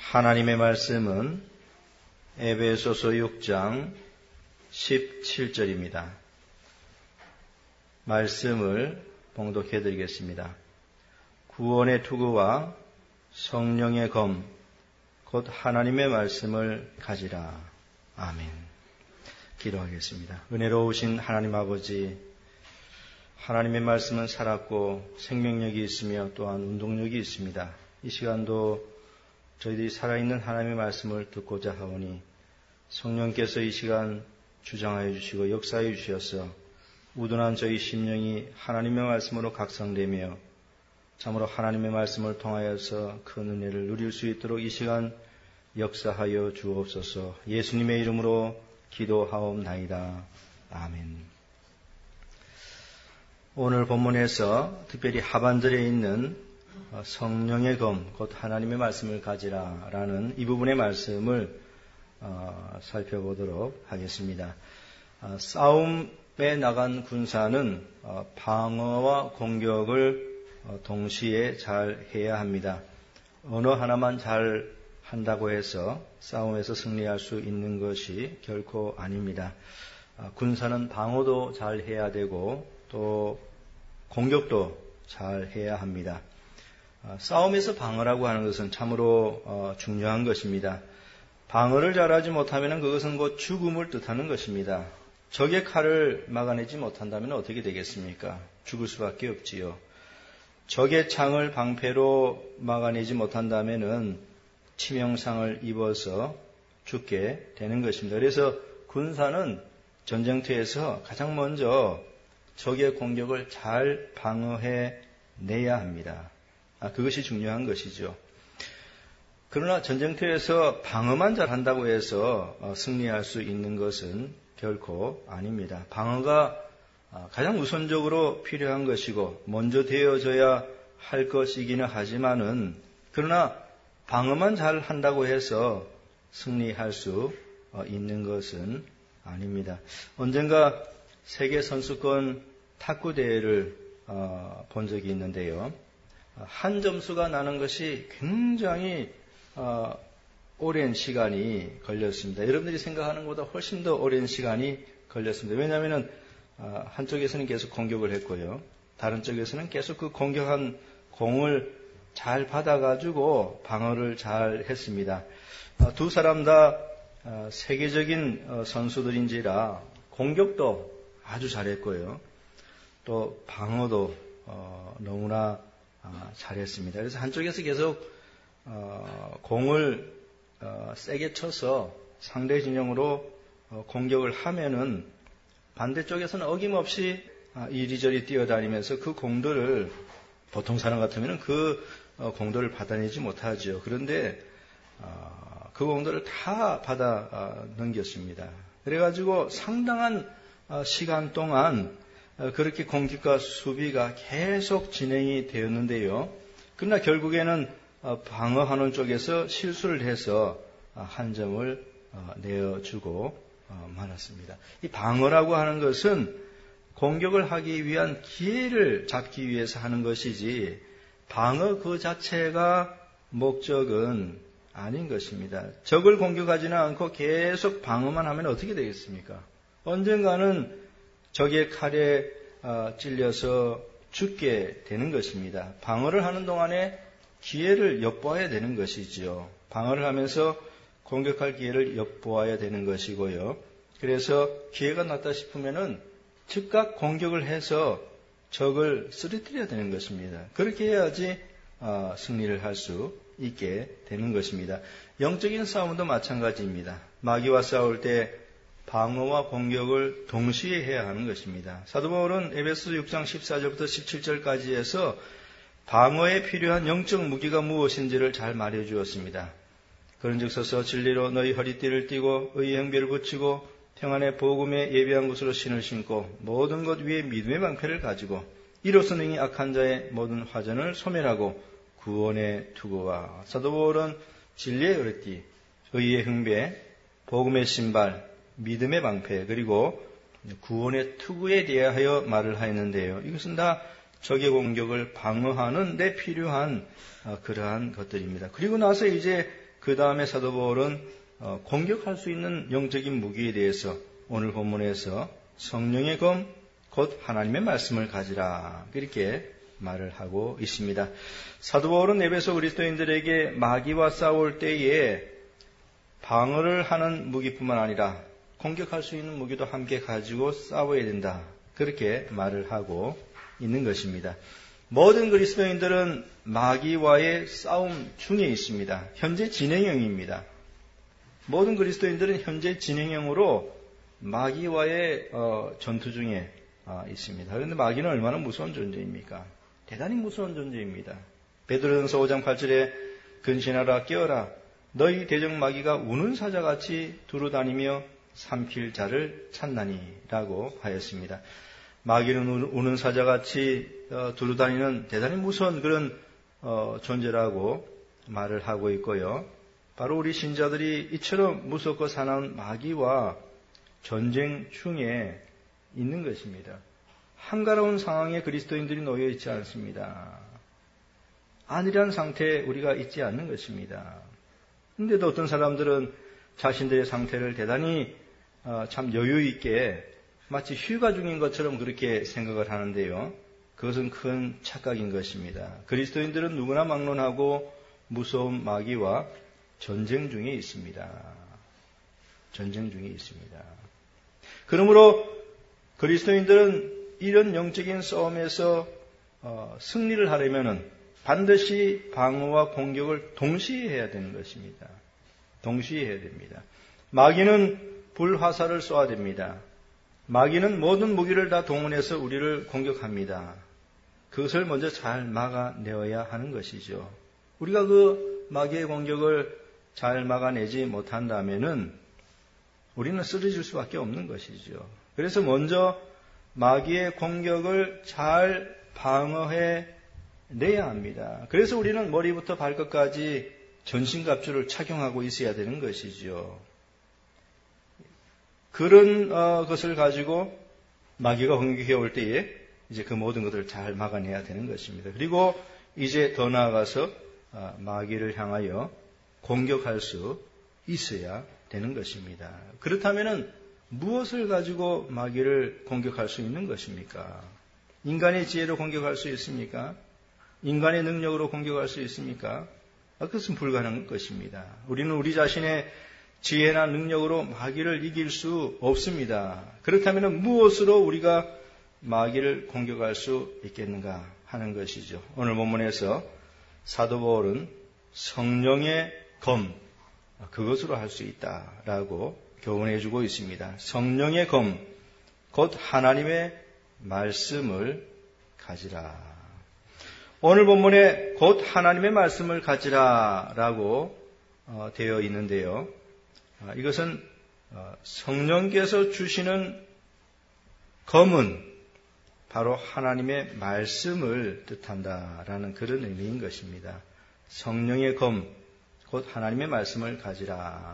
하나님의 말씀은 에베소서 6장 17절입니다. 말씀을 봉독해 드리겠습니다. 구원의 투구와 성령의 검, 곧 하나님의 말씀을 가지라. 아멘. 기도하겠습니다. 은혜로우신 하나님 아버지, 하나님의 말씀은 살았고 생명력이 있으며 또한 운동력이 있습니다. 이 시간도 저희들이 살아있는 하나님의 말씀을 듣고자 하오니 성령께서 이 시간 주장하여 주시고 역사해 주셔서 우둔한 저희 심령이 하나님의 말씀으로 각성되며 참으로 하나님의 말씀을 통하여서 큰 은혜를 누릴 수 있도록 이 시간 역사하여 주옵소서. 예수님의 이름으로 기도하옵나이다. 아멘. 오늘 본문에서 특별히 하반절에 있는 성령의 검, 곧 하나님의 말씀을 가지라 라는 이 부분의 말씀을 살펴보도록 하겠습니다. 싸움에 나간 군사는 방어와 공격을 동시에 잘 해야 합니다. 어느 하나만 잘 한다고 해서 싸움에서 승리할 수 있는 것이 결코 아닙니다. 군사는 방어도 잘 해야 되고 또 공격도 잘 해야 합니다. 싸움에서 방어라고 하는 것은 참으로 중요한 것입니다. 방어를 잘하지 못하면 그것은 곧 죽음을 뜻하는 것입니다. 적의 칼을 막아내지 못한다면 어떻게 되겠습니까? 죽을 수밖에 없지요. 적의 창을 방패로 막아내지 못한다면 치명상을 입어서 죽게 되는 것입니다. 그래서 군사는 전쟁터에서 가장 먼저 적의 공격을 잘 방어해 내야 합니다. 그것이 중요한 것이죠. 그러나 전쟁터에서 방어만 잘한다고 해서 승리할 수 있는 것은 결코 아닙니다. 방어가 가장 우선적으로 필요한 것이고 먼저 되어져야 할 것이기는 하지만은 그러나 방어만 잘한다고 해서 승리할 수 있는 것은 아닙니다. 언젠가 세계 선수권 탁구 대회를 본 적이 있는데요. 한 점수가 나는 것이 굉장히 오랜 시간이 걸렸습니다. 여러분들이 생각하는 것보다 훨씬 더 오랜 시간이 걸렸습니다. 왜냐하면 한쪽에서는 계속 공격을 했고요. 다른 쪽에서는 계속 그 공격한 공을 잘 받아가지고 방어를 잘 했습니다. 두 사람 다 세계적인 선수들인지라 공격도 아주 잘했고요. 또 방어도 너무나 잘했습니다. 그래서 한쪽에서 계속 공을 세게 쳐서 상대 진영으로 공격을 하면은 반대쪽에서는 어김없이 이리저리 뛰어다니면서 그 공들을 보통 사람 같으면 그 공들을 받아내지 못하죠. 그런데 그 공들을 다 받아 넘겼습니다. 그래가지고 상당한 시간 동안 그렇게 공격과 수비가 계속 진행이 되었는데요. 그러나 결국에는 방어하는 쪽에서 실수를 해서 한 점을 내어주고 말았습니다. 이 방어라고 하는 것은 공격을 하기 위한 기회를 잡기 위해서 하는 것이지 방어 그 자체가 목적은 아닌 것입니다. 적을 공격하지는 않고 계속 방어만 하면 어떻게 되겠습니까? 언젠가는 적의 칼에 찔려서 죽게 되는 것입니다. 방어를 하는 동안에 기회를 엿보아야 되는 것이지요. 방어를 하면서 공격할 기회를 엿보아야 되는 것이고요. 그래서 기회가 났다 싶으면은 즉각 공격을 해서 적을 쓰러뜨려야 되는 것입니다. 그렇게 해야지 승리를 할 수 있게 되는 것입니다. 영적인 싸움도 마찬가지입니다. 마귀와 싸울 때 방어와 공격을 동시에 해야 하는 것입니다. 사도 바울은 에베소 6장 14절부터 17절까지 해서 방어에 필요한 영적 무기가 무엇인지를 잘 말해 주었습니다. 그런즉 서서 진리로 너희 허리띠를 띠고 의의 형배를 붙이고 평안의 복음에 예비한 것으로 신을 신고 모든 것 위에 믿음의 방패를 가지고 이로써 능히 악한 자의 모든 화전을 소멸하고 구원의 투구와 사도 바울은 진리의 허리띠, 의의 형배, 복음의 신발, 믿음의 방패 그리고 구원의 투구에 대하여 말을 하였는데요. 이것은 다 적의 공격을 방어하는 데 필요한 그러한 것들입니다. 그리고 나서 이제 그 다음에 사도 바울은 공격할 수 있는 영적인 무기에 대해서 오늘 본문에서 성령의 검, 곧 하나님의 말씀을 가지라 이렇게 말을 하고 있습니다. 사도 바울은 에베소 그리스도인들에게 마귀와 싸울 때에 방어를 하는 무기뿐만 아니라 공격할 수 있는 무기도 함께 가지고 싸워야 된다. 그렇게 말을 하고 있는 것입니다. 모든 그리스도인들은 마귀와의 싸움 중에 있습니다. 현재 진행형입니다. 모든 그리스도인들은 현재 진행형으로 마귀와의 전투 중에 있습니다. 그런데 마귀는 얼마나 무서운 존재입니까? 대단히 무서운 존재입니다. 베드로전서 5장 8절에 근신하라 깨어라 너희 대적 마귀가 우는 사자같이 두루다니며 삼킬 자를 찾나니 라고 하였습니다. 마귀는 우는 사자같이 두루다니는 대단히 무서운 그런 존재라고 말을 하고 있고요. 바로 우리 신자들이 이처럼 무섭고 사나운 마귀와 전쟁 중에 있는 것입니다. 한가로운 상황에 그리스도인들이 놓여 있지 않습니다. 안일한 상태에 우리가 있지 않는 것입니다. 그런데도 어떤 사람들은 자신들의 상태를 대단히 참 여유 있게 마치 휴가 중인 것처럼 그렇게 생각을 하는데요. 그것은 큰 착각인 것입니다. 그리스도인들은 누구나 막론하고 무서운 마귀와 전쟁 중에 있습니다. 전쟁 중에 있습니다. 그러므로 그리스도인들은 이런 영적인 싸움에서 승리를 하려면 반드시 방어와 공격을 동시에 해야 되는 것입니다. 동시에 해야 됩니다. 마귀는 불화살을 쏘아야 됩니다. 마귀는 모든 무기를 다 동원해서 우리를 공격합니다. 그것을 먼저 잘 막아내어야 하는 것이죠. 우리가 그 마귀의 공격을 잘 막아내지 못한다면은 우리는 쓰러질 수밖에 없는 것이죠. 그래서 먼저 마귀의 공격을 잘 방어해 내야 합니다. 그래서 우리는 머리부터 발끝까지 전신갑주를 착용하고 있어야 되는 것이죠. 그런 것을 가지고 마귀가 공격해 올 때에 이제 그 모든 것들을 잘 막아내야 되는 것입니다. 그리고 이제 더 나아가서 마귀를 향하여 공격할 수 있어야 되는 것입니다. 그렇다면은 무엇을 가지고 마귀를 공격할 수 있는 것입니까? 인간의 지혜로 공격할 수 있습니까? 인간의 능력으로 공격할 수 있습니까? 그것은 불가능한 것입니다. 우리는 우리 자신의 지혜나 능력으로 마귀를 이길 수 없습니다. 그렇다면 무엇으로 우리가 마귀를 공격할 수 있겠는가 하는 것이죠. 오늘 본문에서 사도 바울은 성령의 검, 그것으로 할 수 있다라고 교훈해 주고 있습니다. 성령의 검, 곧 하나님의 말씀을 가지라. 오늘 본문에 곧 하나님의 말씀을 가지라라고 되어 있는데요. 이것은 성령께서 주시는 검은 바로 하나님의 말씀을 뜻한다라는 그런 의미인 것입니다. 성령의 검, 곧 하나님의 말씀을 가지라.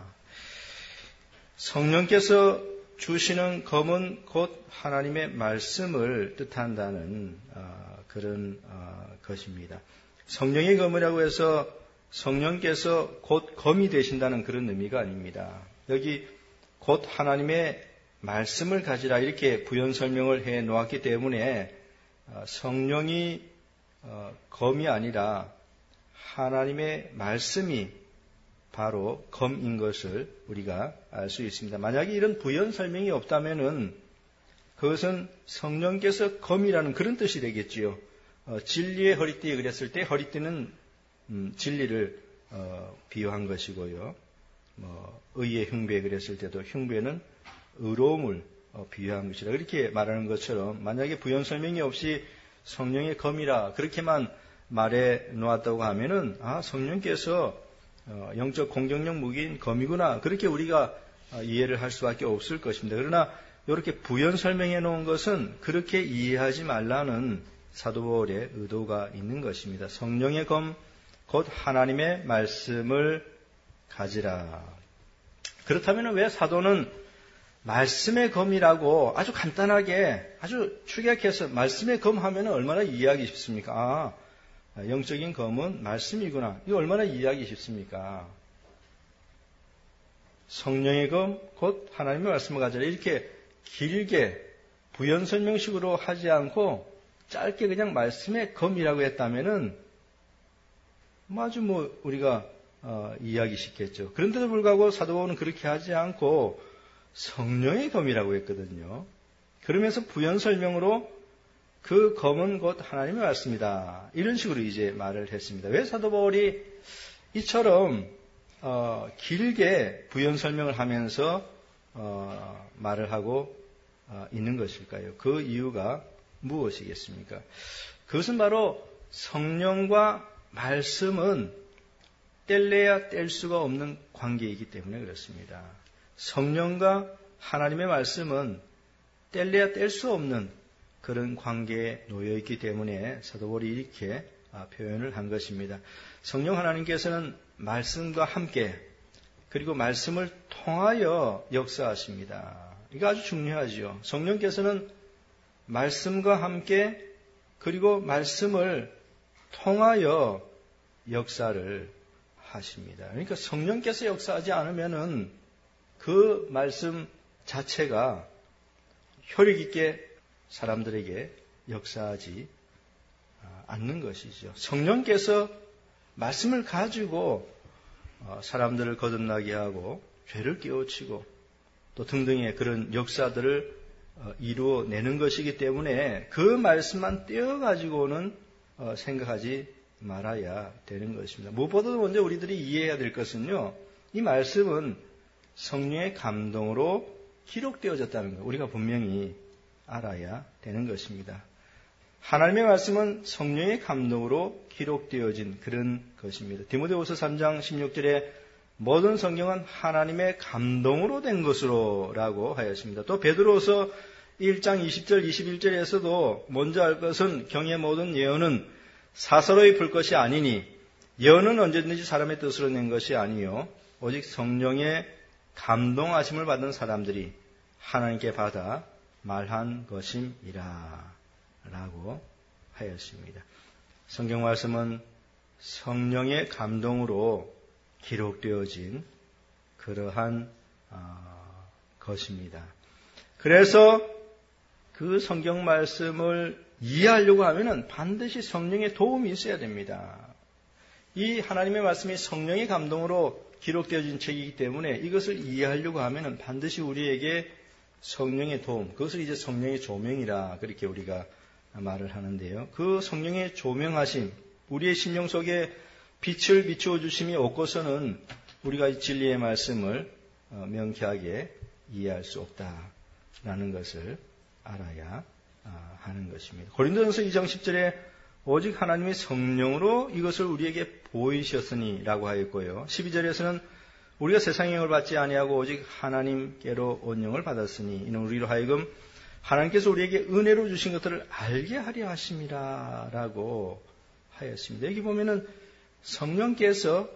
성령께서 주시는 검은 곧 하나님의 말씀을 뜻한다는 그런 것입니다. 성령의 검이라고 해서 성령께서 곧 검이 되신다는 그런 의미가 아닙니다. 여기 곧 하나님의 말씀을 가지라 이렇게 부연 설명을 해 놓았기 때문에 성령이 검이 아니라 하나님의 말씀이 바로 검인 것을 우리가 알 수 있습니다. 만약에 이런 부연 설명이 없다면은 그것은 성령께서 검이라는 그런 뜻이 되겠지요. 진리의 허리띠 그랬을 때 허리띠는 진리를 비유한 것이고요. 의의 흉배 그랬을 때도 흉배는 의로움을 비유한 것이라 이렇게 말하는 것처럼 만약에 부연 설명이 없이 성령의 검이라 그렇게만 말해 놓았다고 하면은 성령께서 영적 공격력 무기인 검이구나 그렇게 우리가 이해를 할 수밖에 없을 것입니다. 그러나 이렇게 부연 설명해 놓은 것은 그렇게 이해하지 말라는 사도 바울의 의도가 있는 것입니다. 성령의 검, 곧 하나님의 말씀을 가지라. 그렇다면 왜 사도는 말씀의 검이라고 아주 간단하게 아주 축약해서 말씀의 검 하면 얼마나 이해하기 쉽습니까? 영적인 검은 말씀이구나. 이거 얼마나 이해하기 쉽습니까? 성령의 검, 곧 하나님의 말씀을 가져라. 이렇게 길게 부연 설명식으로 하지 않고 짧게 그냥 말씀의 검이라고 했다면은 아주 우리가 이해하기 쉽겠죠. 그런데도 불구하고 사도 바울은 그렇게 하지 않고 성령의 검이라고 했거든요. 그러면서 부연 설명으로 그 검은 곧 하나님의 말씀이다. 이런 식으로 이제 말을 했습니다. 왜 사도 바울이 이처럼 길게 부연 설명을 하면서 말을 하고 있는 것일까요? 그 이유가 무엇이겠습니까? 그것은 바로 성령과 말씀은 뗄래야 뗄 수가 없는 관계이기 때문에 그렇습니다. 성령과 하나님의 말씀은 뗄래야 뗄 수 없는 그런 관계에 놓여있기 때문에 사도 바울이 이렇게 표현을 한 것입니다. 성령 하나님께서는 말씀과 함께 그리고 말씀을 통하여 역사하십니다. 이거 아주 중요하지요. 성령께서는 말씀과 함께 그리고 말씀을 통하여 역사를 하십니다. 그러니까 성령께서 역사하지 않으면은 그 말씀 자체가 효력 있게 사람들에게 역사하지 않는 것이죠. 성령께서 말씀을 가지고 사람들을 거듭나게 하고 죄를 깨우치고 또 등등의 그런 역사들을 이루어내는 것이기 때문에 그 말씀만 떼어가지고는 생각하지 말아야 되는 것입니다. 무엇보다도 먼저 우리들이 이해해야 될 것은요, 이 말씀은 성령의 감동으로 기록되어졌다는 것, 우리가 분명히 알아야 되는 것입니다. 하나님의 말씀은 성령의 감동으로 기록되어진 그런 것입니다. 디모데후서 3장 16절에 모든 성경은 하나님의 감동으로 된 것으로 라고 하였습니다. 또 베드로후서 1장 20절 21절에서도 먼저 알 것은 경의 모든 예언은 사사로이 풀 것이 아니니 예언은 언제든지 사람의 뜻으로 낸 것이 아니요 오직 성령의 감동하심을 받은 사람들이 하나님께 받아 말한 것임이라 라고 하였습니다. 성경 말씀은 성령의 감동으로 기록되어진 그러한 것입니다. 그래서 그 성경 말씀을 이해하려고 하면은 반드시 성령의 도움이 있어야 됩니다. 이 하나님의 말씀이 성령의 감동으로 기록되어진 책이기 때문에 이것을 이해하려고 하면은 반드시 우리에게 성령의 도움, 그것을 이제 성령의 조명이라 그렇게 우리가 말을 하는데요. 그 성령의 조명하심, 우리의 심령 속에 빛을 비추어 주심이 없고서는 우리가 이 진리의 말씀을 명쾌하게 이해할 수 없다라는 것을 알아야 하는 것입니다. 고린도전서 2장 10절에 오직 하나님의 성령으로 이것을 우리에게 보이셨으니 라고 하였고요. 12절에서는 우리가 세상의 영을 받지 아니하고 오직 하나님께로 온 영을 받았으니 이는 우리로 하여금 하나님께서 우리에게 은혜로 주신 것들을 알게 하려 하심이라 라고 하였습니다. 여기 보면은 성령께서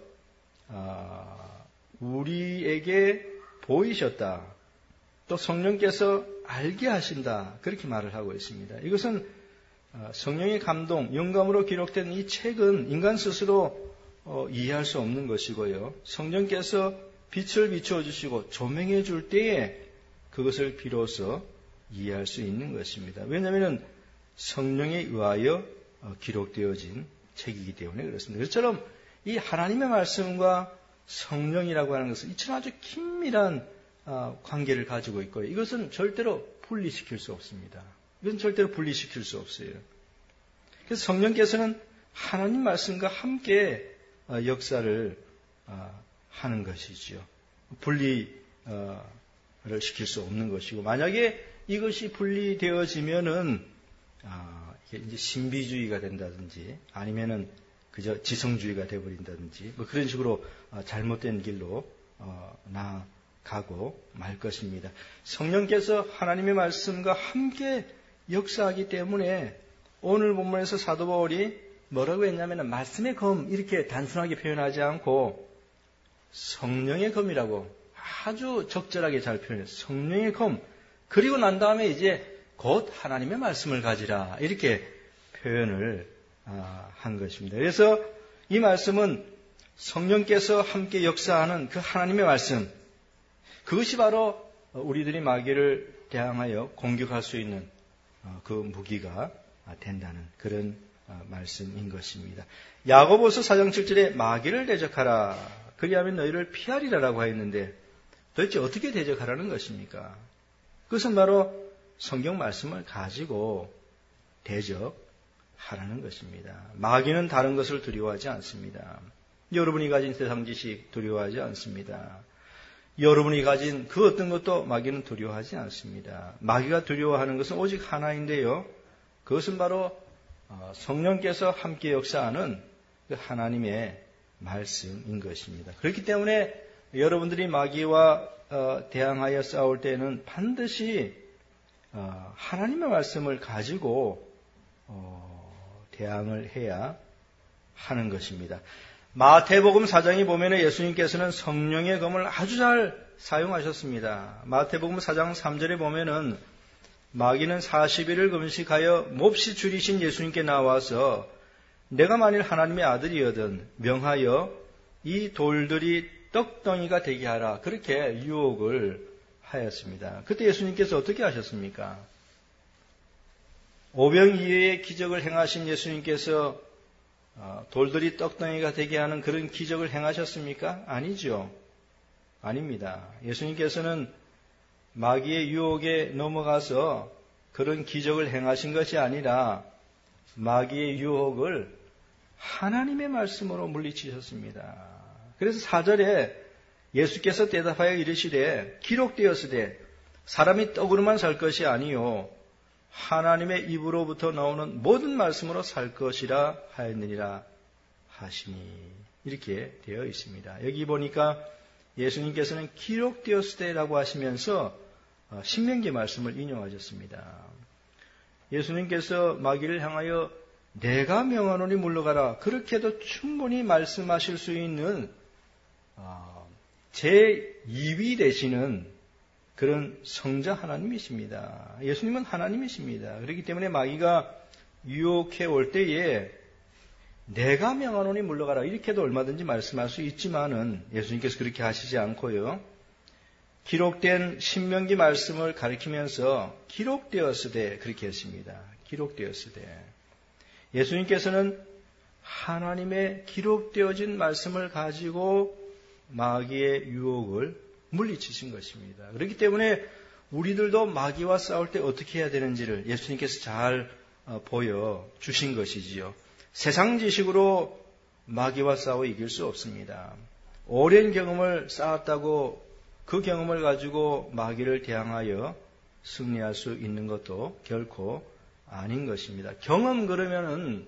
우리에게 보이셨다. 또 성령께서 알게 하신다. 그렇게 말을 하고 있습니다. 이것은 성령의 감동, 영감으로 기록된 이 책은 인간 스스로 이해할 수 없는 것이고요. 성령께서 빛을 비추어 주시고 조명해 줄 때에 그것을 비로소 이해할 수 있는 것입니다. 왜냐하면 성령에 의하여 기록되어진 책이기 때문에 그렇습니다. 그처럼 이 하나님의 말씀과 성령이라고 하는 것은 이처럼 아주 긴밀한 관계를 가지고 있고요. 이것은 절대로 분리시킬 수 없습니다. 이건 절대로 분리시킬 수 없어요. 그래서 성령께서는 하나님 말씀과 함께 역사를 하는 것이죠. 분리를 시킬 수 없는 것이고, 만약에 이것이 분리되어지면은 이게 이제 신비주의가 된다든지 아니면은 그저 지성주의가 되어버린다든지 뭐 그런 식으로 잘못된 길로 나아가고 말 것입니다. 성령께서 하나님의 말씀과 함께 역사하기 때문에 오늘 본문에서 사도 바울이 뭐라고 했냐면 말씀의 검 이렇게 단순하게 표현하지 않고 성령의 검이라고 아주 적절하게 잘 표현해요. 성령의 검. 그리고 난 다음에 이제 곧 하나님의 말씀을 가지라 이렇게 표현을 한 것입니다. 그래서 이 말씀은 성령께서 함께 역사하는 그 하나님의 말씀, 그것이 바로 우리들이 마귀를 대항하여 공격할 수 있는 그 무기가 된다는 그런 말씀인 것입니다. 야고보서 4장 7절에 마귀를 대적하라. 그리하면 너희를 피하리라라고 하였는데 도대체 어떻게 대적하라는 것입니까? 그것은 바로 성경 말씀을 가지고 대적하라는 것입니다. 마귀는 다른 것을 두려워하지 않습니다. 여러분이 가진 세상 지식 두려워하지 않습니다. 여러분이 가진 그 어떤 것도 마귀는 두려워하지 않습니다. 마귀가 두려워하는 것은 오직 하나인데요. 그것은 바로 성령께서 함께 역사하는 그 하나님의 말씀인 것입니다. 그렇기 때문에 여러분들이 마귀와 대항하여 싸울 때는 반드시 하나님의 말씀을 가지고 대항을 해야 하는 것입니다. 마태복음 4장에 보면 예수님께서는 성령의 검을 아주 잘 사용하셨습니다. 마태복음 4장 3절에 보면은 마귀는 40일을 금식하여 몹시 줄이신 예수님께 나와서 내가 만일 하나님의 아들이거든 명하여 이 돌들이 떡덩이가 되게 하라. 그렇게 유혹을 하였습니다. 그때 예수님께서 어떻게 하셨습니까? 오병이어의 기적을 행하신 예수님께서 돌들이 떡덩이가 되게 하는 그런 기적을 행하셨습니까? 아니죠. 아닙니다. 예수님께서는 마귀의 유혹에 넘어가서 그런 기적을 행하신 것이 아니라 마귀의 유혹을 하나님의 말씀으로 물리치셨습니다. 그래서 4절에 예수께서 대답하여 이르시되 기록되었으되 사람이 떡으로만 살 것이 아니요 하나님의 입으로부터 나오는 모든 말씀으로 살 것이라 하였느니라 하시니 이렇게 되어 있습니다. 여기 보니까 예수님께서는 기록되었으되라고 하시면서 신명기 말씀을 인용하셨습니다. 예수님께서 마귀를 향하여 내가 명하노니 물러가라 그렇게도 충분히 말씀하실 수 있는 제2위 되시는 그런 성자 하나님이십니다. 예수님은 하나님이십니다. 그렇기 때문에 마귀가 유혹해 올 때에 내가 명하노니 물러가라 이렇게도 얼마든지 말씀할 수 있지만은 예수님께서 그렇게 하시지 않고요. 기록된 신명기 말씀을 가리키면서 기록되었으되 그렇게 했습니다. 기록되었으되 예수님께서는 하나님의 기록되어진 말씀을 가지고 마귀의 유혹을 물리치신 것입니다. 그렇기 때문에 우리들도 마귀와 싸울 때 어떻게 해야 되는지를 예수님께서 잘 보여주신 것이지요. 세상 지식으로 마귀와 싸워 이길 수 없습니다. 오랜 경험을 쌓았다고 그 경험을 가지고 마귀를 대항하여 승리할 수 있는 것도 결코 아닌 것입니다. 경험 그러면은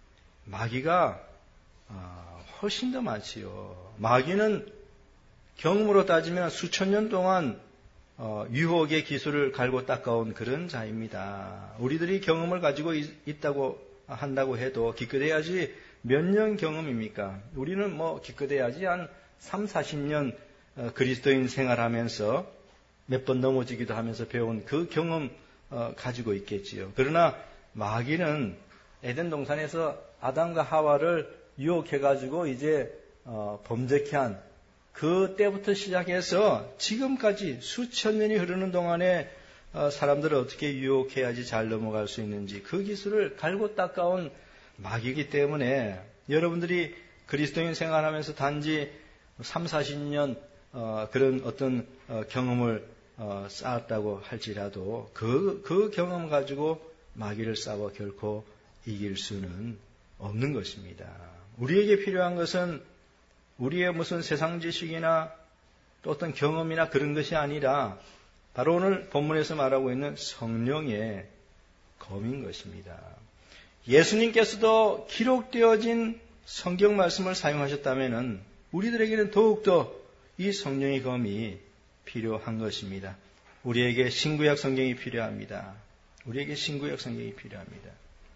마귀가 훨씬 더 많지요. 마귀는 경험으로 따지면 수천 년 동안 유혹의 기술을 갈고 닦아온 그런 자입니다. 우리들이 경험을 가지고 있다고 한다고 해도 기껏해야지 몇 년 경험입니까? 우리는 기껏해야지 한 3, 40년 그리스도인 생활하면서 몇 번 넘어지기도 하면서 배운 그 경험 가지고 있겠지요. 그러나 마귀는 에덴 동산에서 아담과 하와를 유혹해가지고 이제 범죄케 한 그때부터 시작해서 지금까지 수천 년이 흐르는 동안에 사람들을 어떻게 유혹해야지 잘 넘어갈 수 있는지 그 기술을 갈고 닦아온 마귀이기 때문에 여러분들이 그리스도인 생활하면서 단지 3, 40년 그런 어떤 경험을 쌓았다고 할지라도 그 경험 가지고 마귀를 싸워 결코 이길 수는 없는 것입니다. 우리에게 필요한 것은 우리의 무슨 세상 지식이나 또 어떤 경험이나 그런 것이 아니라 바로 오늘 본문에서 말하고 있는 성령의 검인 것입니다. 예수님께서도 기록되어진 성경 말씀을 사용하셨다면 우리들에게는 더욱더 이 성령의 검이 필요한 것입니다. 우리에게 신구약 성경이 필요합니다. 우리에게 신구약 성경이 필요합니다.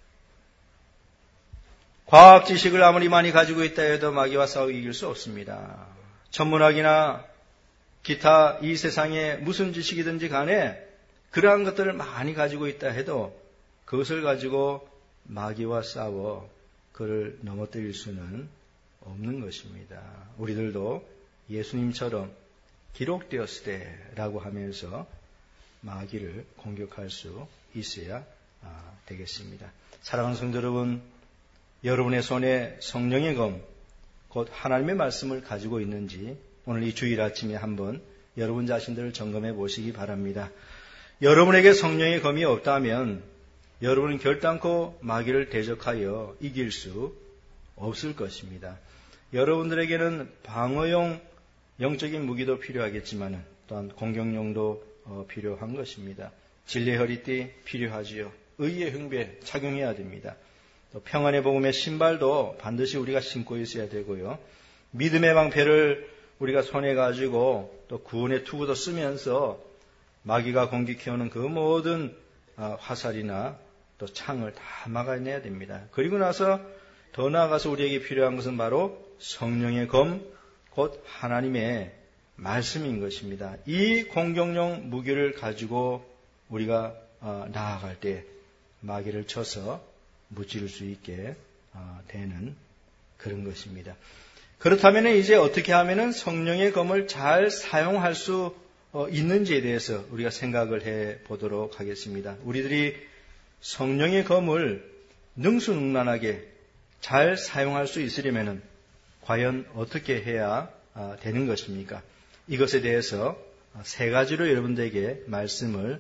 과학 지식을 아무리 많이 가지고 있다 해도 마귀와 싸워 이길 수 없습니다. 천문학이나 기타 이 세상에 무슨 지식이든지 간에 그러한 것들을 많이 가지고 있다 해도 그것을 가지고 마귀와 싸워 그를 넘어뜨릴 수는 없는 것입니다. 우리들도 예수님처럼 기록되었으되라고 하면서 마귀를 공격할 수 있어야 되겠습니다. 사랑하는 성도 여러분, 여러분의 손에 성령의 검, 곧 하나님의 말씀을 가지고 있는지 오늘 이 주일 아침에 한번 여러분 자신들을 점검해 보시기 바랍니다. 여러분에게 성령의 검이 없다면 여러분은 결단코 마귀를 대적하여 이길 수 없을 것입니다. 여러분들에게는 방어용 영적인 무기도 필요하겠지만 또한 공격용도 필요한 것입니다. 진리의 허리띠 필요하지요. 의의 흉배 착용해야 됩니다. 또 평안의 복음의 신발도 반드시 우리가 신고 있어야 되고요. 믿음의 방패를 우리가 손에 가지고 또 구원의 투구도 쓰면서 마귀가 공격해오는 그 모든 화살이나 또 창을 다 막아내야 됩니다. 그리고 나서 더 나아가서 우리에게 필요한 것은 바로 성령의 검, 곧 하나님의 말씀인 것입니다. 이 공격용 무기를 가지고 우리가 나아갈 때 마귀를 쳐서 무찌를 수 있게 되는 그런 것입니다. 그렇다면 이제 어떻게 하면 성령의 검을 잘 사용할 수 있는지에 대해서 우리가 생각을 해 보도록 하겠습니다. 우리들이 성령의 검을 능수능란하게 잘 사용할 수 있으려면 과연 어떻게 해야 되는 것입니까? 이것에 대해서 세 가지로 여러분들에게 말씀을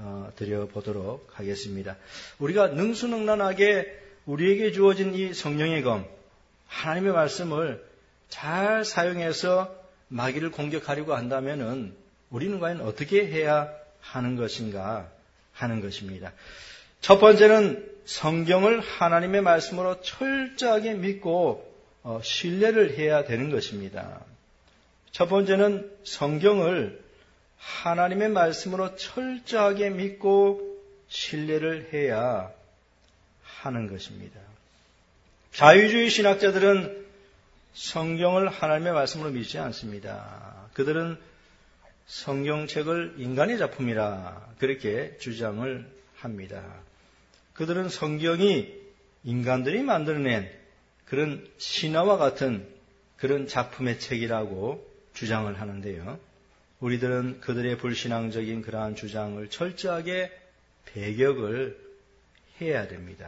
드려보도록 하겠습니다. 우리가 능수능란하게 우리에게 주어진 이 성령의 검, 하나님의 말씀을 잘 사용해서 마귀를 공격하려고 한다면은 우리는 과연 어떻게 해야 하는 것인가 하는 것입니다. 첫 번째는 성경을 하나님의 말씀으로 철저하게 믿고 신뢰를 해야 되는 것입니다. 첫 번째는 성경을 하나님의 말씀으로 철저하게 믿고 신뢰를 해야 하는 것입니다. 자유주의 신학자들은 성경을 하나님의 말씀으로 믿지 않습니다. 그들은 성경책을 인간의 작품이라 그렇게 주장을 합니다. 그들은 성경이 인간들이 만들어낸 그런 신화와 같은 그런 작품의 책이라고 주장을 하는데요. 우리들은 그들의 불신앙적인 그러한 주장을 철저하게 배격을 해야 됩니다.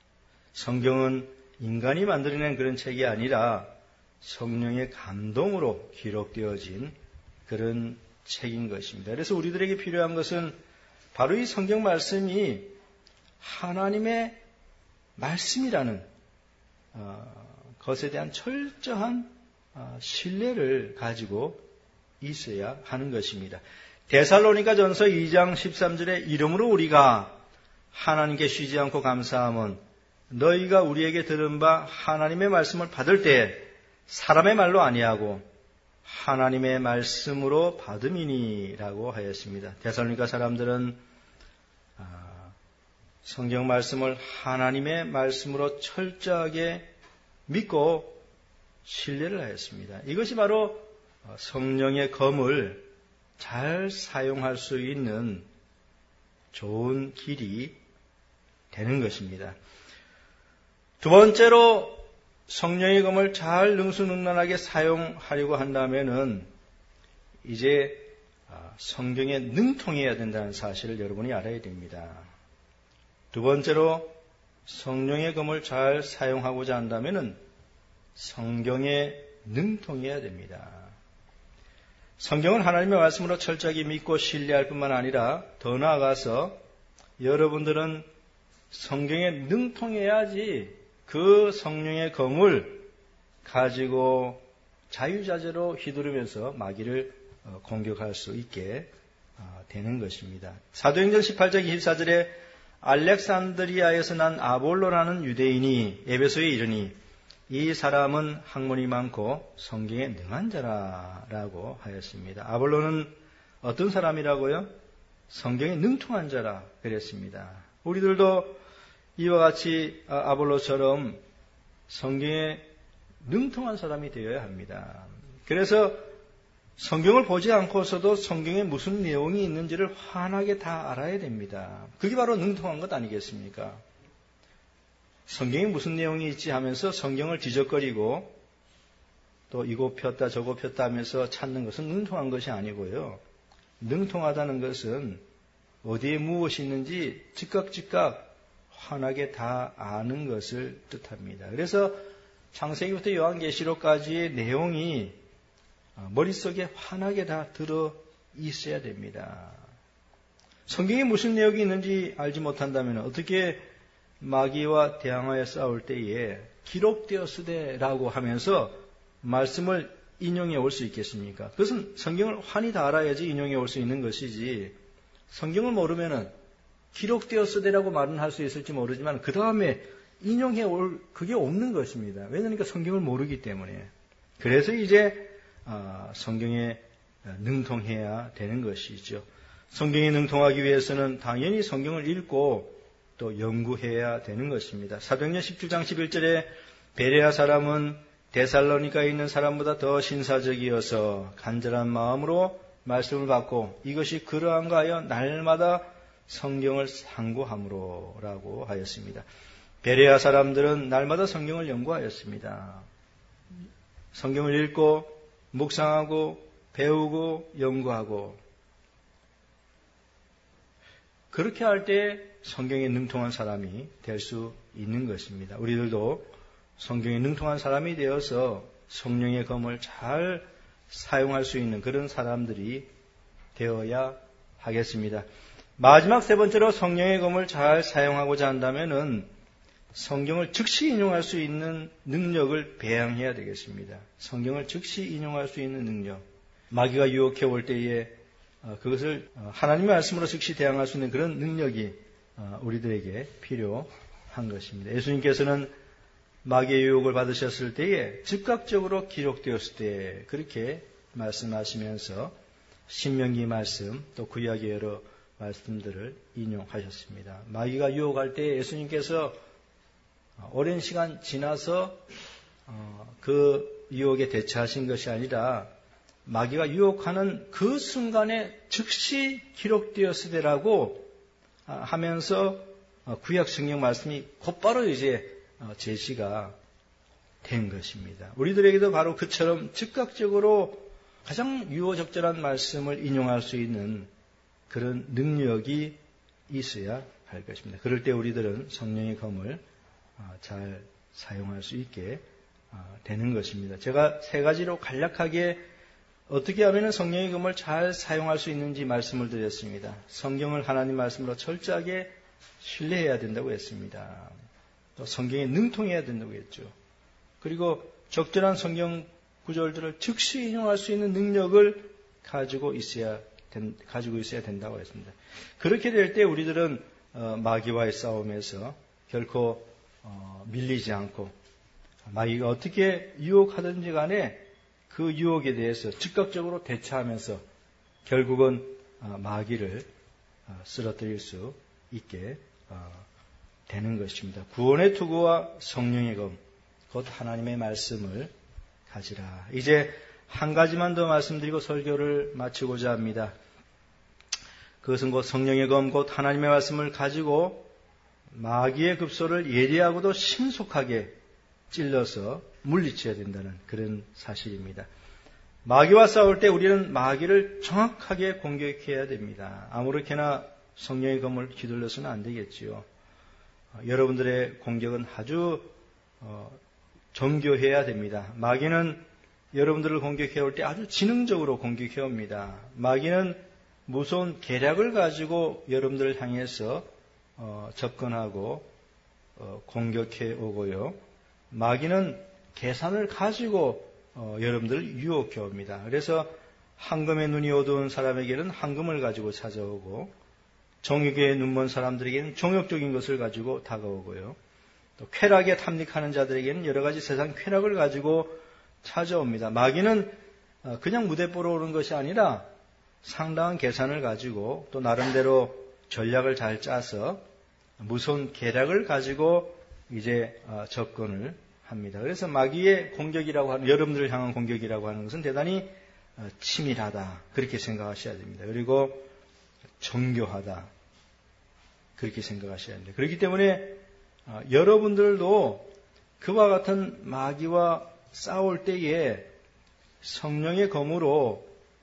성경은 인간이 만들어낸 그런 책이 아니라 성령의 감동으로 기록되어진 그런 책인 것입니다. 그래서 우리들에게 필요한 것은 바로 이 성경 말씀이 하나님의 말씀이라는 것에 대한 철저한 신뢰를 가지고 있어야 하는 것입니다. 데살로니가전서 2장 13절에 이러므로 우리가 하나님께 쉬지 않고 감사함은 너희가 우리에게 들은 바 하나님의 말씀을 받을 때 사람의 말로 아니하고 하나님의 말씀으로 받음이니라고 하였습니다. 데살로니가 사람들은 성경 말씀을 하나님의 말씀으로 철저하게 믿고 신뢰를 하였습니다. 이것이 바로 성령의 검을 잘 사용할 수 있는 좋은 길이 되는 것입니다. 두 번째로 성령의 검을 잘 능수능란하게 사용하려고 한다면은 이제 성경에 능통해야 된다는 사실을 여러분이 알아야 됩니다. 두 번째로 성령의 검을 잘 사용하고자 한다면은 성경에 능통해야 됩니다. 성경은 하나님의 말씀으로 철저하게 믿고 신뢰할 뿐만 아니라 더 나아가서 여러분들은 성경에 능통해야지 그 성령의 검을 가지고 자유자재로 휘두르면서 마귀를 공격할 수 있게 되는 것입니다. 사도행전 18장 24절에 알렉산드리아에서 난 아볼로라는 유대인이 에베소에 이르니 이 사람은 학문이 많고 성경에 능한 자라라고 하였습니다. 아볼로는 어떤 사람이라고요? 성경에 능통한 자라 그랬습니다. 우리들도 이와 같이 아볼로처럼 성경에 능통한 사람이 되어야 합니다. 그래서 성경을 보지 않고서도 성경에 무슨 내용이 있는지를 환하게 다 알아야 됩니다. 그게 바로 능통한 것 아니겠습니까? 성경에 무슨 내용이 있지 하면서 성경을 뒤적거리고 또 이곳 폈다 저곳 폈다 하면서 찾는 것은 능통한 것이 아니고요. 능통하다는 것은 어디에 무엇이 있는지 즉각 환하게 다 아는 것을 뜻합니다. 그래서 창세기부터 요한계시록까지의 내용이 머릿속에 환하게 다 들어 있어야 됩니다. 성경에 무슨 내용이 있는지 알지 못한다면 어떻게 마귀와 대항하여 싸울 때에 기록되었으되라고 하면서 말씀을 인용해 올 수 있겠습니까? 그것은 성경을 환히 다 알아야지 인용해 올 수 있는 것이지, 성경을 모르면은 기록되었으되라고 말은 할 수 있을지 모르지만 그 다음에 인용해 올 그게 없는 것입니다. 왜냐하면 성경을 모르기 때문에. 그래서 이제 성경에 능통해야 되는 것이죠. 성경에 능통하기 위해서는 당연히 성경을 읽고 또 연구해야 되는 것입니다. 사도행전 17장 11절에 베레아 사람은 데살로니가에 있는 사람보다 더 신사적이어서 간절한 마음으로 말씀을 받고 이것이 그러한가 하여 날마다 성경을 상고함으로라고 하였습니다. 베레아 사람들은 날마다 성경을 연구하였습니다. 성경을 읽고 묵상하고 배우고 연구하고, 그렇게 할 때 성경에 능통한 사람이 될 수 있는 것입니다. 우리들도 성경에 능통한 사람이 되어서 성령의 검을 잘 사용할 수 있는 그런 사람들이 되어야 하겠습니다. 마지막 세 번째로 성령의 검을 잘 사용하고자 한다면은 성경을 즉시 인용할 수 있는 능력을 배양해야 되겠습니다. 성경을 즉시 인용할 수 있는 능력. 마귀가 유혹해 올 때에 그것을 하나님의 말씀으로 즉시 대항할 수 있는 그런 능력이 우리들에게 필요한 것입니다. 예수님께서는 마귀의 유혹을 받으셨을 때에 즉각적으로 기록되었을 때 그렇게 말씀하시면서 신명기 말씀 또 구약의 여러 말씀들을 인용하셨습니다. 마귀가 유혹할 때 예수님께서 오랜 시간 지나서 그 유혹에 대처하신 것이 아니라 마귀가 유혹하는 그 순간에 즉시 기록되었으되라고 하면서 구약 성경 말씀이 곧바로 이제 제시가 된 것입니다. 우리들에게도 바로 그처럼 즉각적으로 가장 유효적절한 말씀을 인용할 수 있는 그런 능력이 있어야 할 것입니다. 그럴 때 우리들은 성령의 검을 잘 사용할 수 있게 되는 것입니다. 제가 세 가지로 간략하게 어떻게 하면 성령의 검을 잘 사용할 수 있는지 말씀을 드렸습니다. 성경을 하나님 말씀으로 철저하게 신뢰해야 된다고 했습니다. 또 성경에 능통해야 된다고 했죠. 그리고 적절한 성경 구절들을 즉시 인용할 수 있는 능력을 가지고 있어야 된다고 했습니다. 그렇게 될 때 우리들은 마귀와의 싸움에서 결코 밀리지 않고 마귀가 어떻게 유혹하든지 간에 그 유혹에 대해서 즉각적으로 대처하면서 결국은 마귀를 쓰러뜨릴 수 있게 되는 것입니다. 구원의 투구와 성령의 검, 곧 하나님의 말씀을 가지라. 이제 한 가지만 더 말씀드리고 설교를 마치고자 합니다. 그것은 곧 성령의 검, 곧 하나님의 말씀을 가지고 마귀의 급소를 예리하고도 신속하게 찔러서 물리쳐야 된다는 그런 사실입니다. 마귀와 싸울 때 우리는 마귀를 정확하게 공격해야 됩니다. 아무렇게나 성령의 검을 휘둘러서는 안 되겠지요. 여러분들의 공격은 아주 정교해야 됩니다. 마귀는 여러분들을 공격해 올 때 아주 지능적으로 공격해 옵니다. 마귀는 무서운 계략을 가지고 여러분들을 향해서 접근하고 공격해 오고요. 마귀는 계산을 가지고 여러분들을 유혹해 옵니다. 그래서 황금의 눈이 어두운 사람에게는 황금을 가지고 찾아오고 정욕에 눈먼 사람들에게는 정욕적인 것을 가지고 다가오고요. 또 쾌락에 탐닉하는 자들에게는 여러 가지 세상 쾌락을 가지고 찾아옵니다. 마귀는 그냥 무대 보러 오는 것이 아니라 상당한 계산을 가지고 또 나름대로 전략을 잘 짜서 무서운 계략을 가지고 이제 접근을 합니다. 그래서 마귀의 공격이라고 하는, 여러분들을 향한 공격이라고 하는 것은 대단히 치밀하다, 그렇게 생각하셔야 됩니다. 그리고 정교하다, 그렇게 생각하셔야 됩니다. 그렇기 때문에 여러분들도 그와 같은 마귀와 싸울 때에 성령의 검으로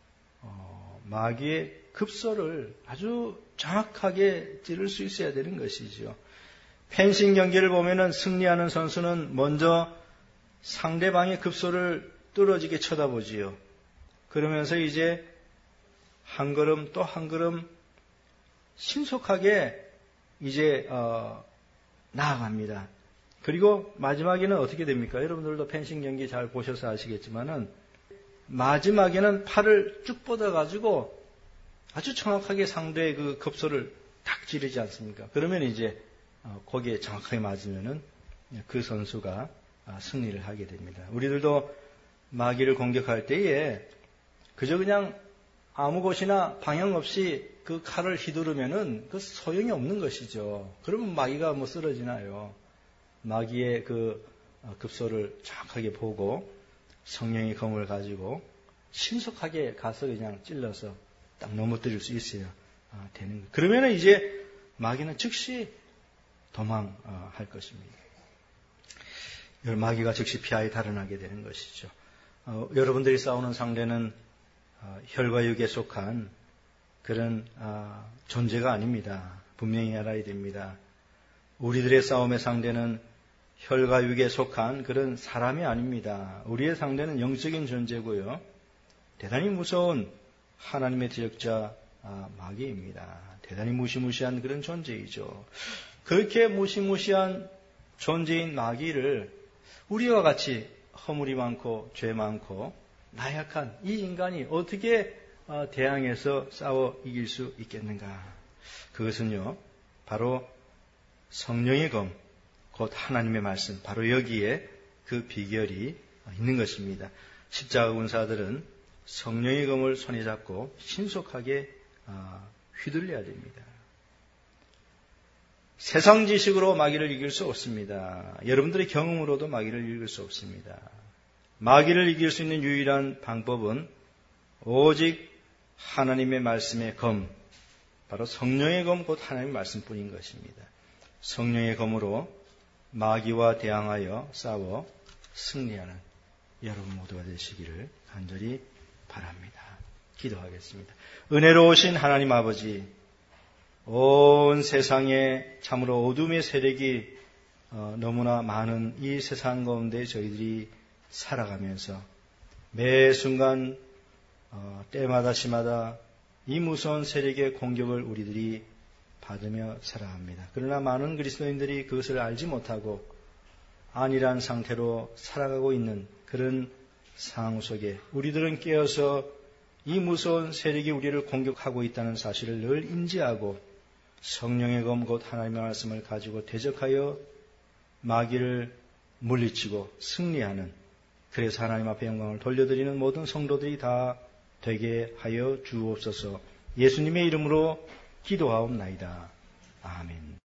마귀의 급소를 아주 정확하게 찌를 수 있어야 되는 것이죠. 펜싱 경기를 보면은 승리하는 선수는 먼저 상대방의 급소를 뚫어지게 쳐다보지요. 그러면서 이제 한 걸음 또 한 걸음 신속하게 이제 나아갑니다. 그리고 마지막에는 어떻게 됩니까? 여러분들도 펜싱 경기 잘 보셔서 아시겠지만은 마지막에는 팔을 쭉 뻗어가지고 아주 정확하게 상대의 그 급소를 탁 찌르지 않습니까? 그러면 이제 거기에 정확하게 맞으면은 그 선수가 승리를 하게 됩니다. 우리들도 마귀를 공격할 때에 그저 그냥 아무 곳이나 방향 없이 그 칼을 휘두르면은 그 소용이 없는 것이죠. 그러면 마귀가 뭐 쓰러지나요? 마귀의 그 급소를 정확하게 보고 성령의 검을 가지고 신속하게 가서 그냥 찔러서 딱 넘어뜨릴 수 있어야 되는 거예요. 그러면은 이제 마귀는 즉시 도망할 것입니다. 마귀가 즉시 피하에 달아나게 되는 것이죠. 여러분들이 싸우는 상대는 혈과 육에 속한 그런 존재가 아닙니다. 분명히 알아야 됩니다. 우리들의 싸움의 상대는 혈과 육에 속한 그런 사람이 아닙니다. 우리의 상대는 영적인 존재고요. 대단히 무서운 하나님의 대적자 마귀입니다. 대단히 무시무시한 그런 존재이죠. 그렇게 무시무시한 존재인 마귀를 우리와 같이 허물이 많고 죄 많고 나약한 이 인간이 어떻게 대항해서 싸워 이길 수 있겠는가? 그것은요, 바로 성령의 검, 곧 하나님의 말씀, 바로 여기에 그 비결이 있는 것입니다. 십자가 군사들은 성령의 검을 손에 잡고 신속하게 휘둘려야 됩니다. 세상 지식으로 마귀를 이길 수 없습니다. 여러분들의 경험으로도 마귀를 이길 수 없습니다. 마귀를 이길 수 있는 유일한 방법은 오직 하나님의 말씀의 검, 바로 성령의 검, 곧 하나님의 말씀뿐인 것입니다. 성령의 검으로 마귀와 대항하여 싸워 승리하는 여러분 모두가 되시기를 간절히 바랍니다. 기도하겠습니다. 은혜로우신 하나님 아버지, 온 세상에 참으로 어둠의 세력이 너무나 많은 이 세상 가운데 저희들이 살아가면서 매 순간 때마다 시마다 이 무서운 세력의 공격을 우리들이 받으며 살아갑니다. 그러나 많은 그리스도인들이 그것을 알지 못하고 안일한 상태로 살아가고 있는 그런 상황 속에 우리들은 깨어서 이 무서운 세력이 우리를 공격하고 있다는 사실을 늘 인지하고 성령의 검 곧 하나님의 말씀을 가지고 대적하여 마귀를 물리치고 승리하는, 그래서 하나님 앞에 영광을 돌려드리는 모든 성도들이 다 되게 하여 주옵소서. 예수님의 이름으로 기도하옵나이다. 아멘.